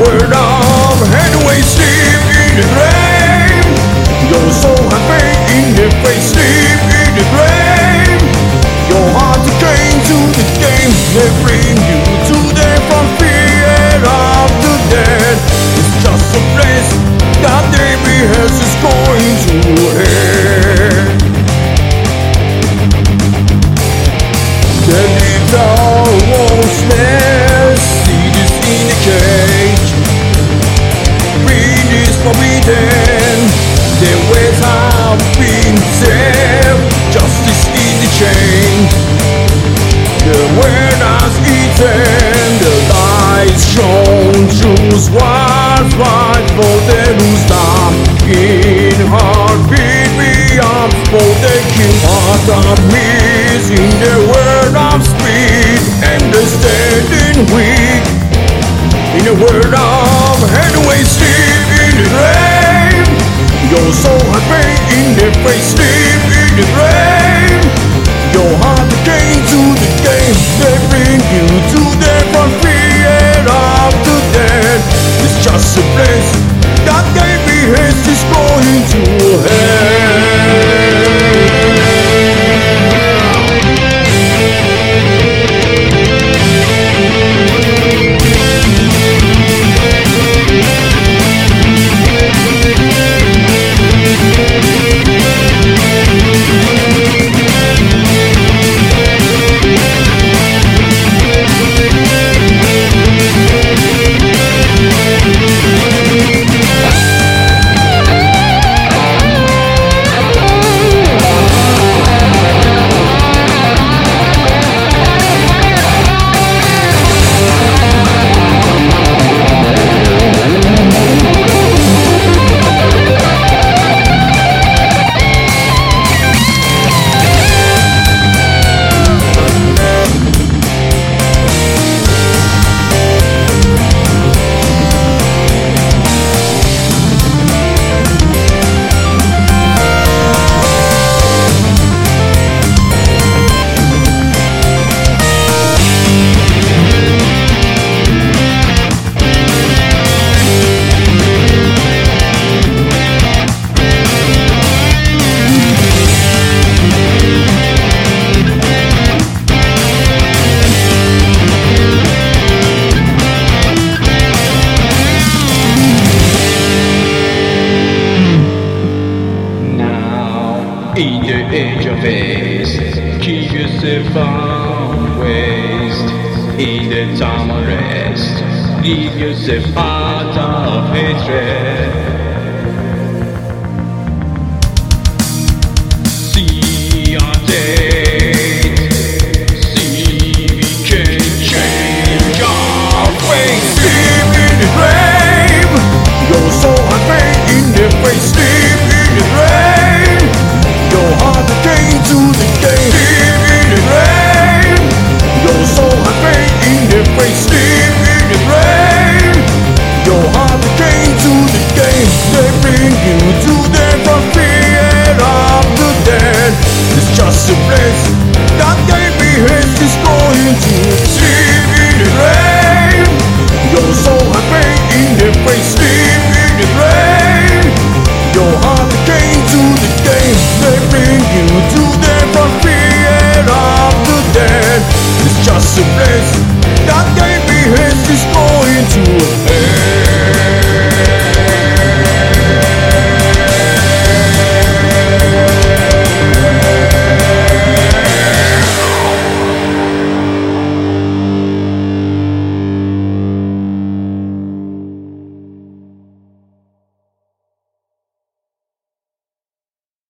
world of headway, sleep in the rain. You're so happy in the face, sleep in the rain. Your heart came to the game, they bring you to the frontier of the dead. It's just a place that they behest is going to end. The little wolf's cities in a cage. Breed is forbidden, their ways have been saved. Justice in the chain. The world has eaten, the lies shown. Choose what's right for them who's dying. Heartbeat me up for the king. Heart of peace in the world of speed. Understanding weak in the world of headway, sleep in the rain. Your soul has pain in the face, sleep in the rain. Your heart came to the game, they bring you to the frontier of the dead. It's just a place that they behest is going to hell. In the age of haste, keep yourself from waste. In the time of rest, leave yourself out of hatred.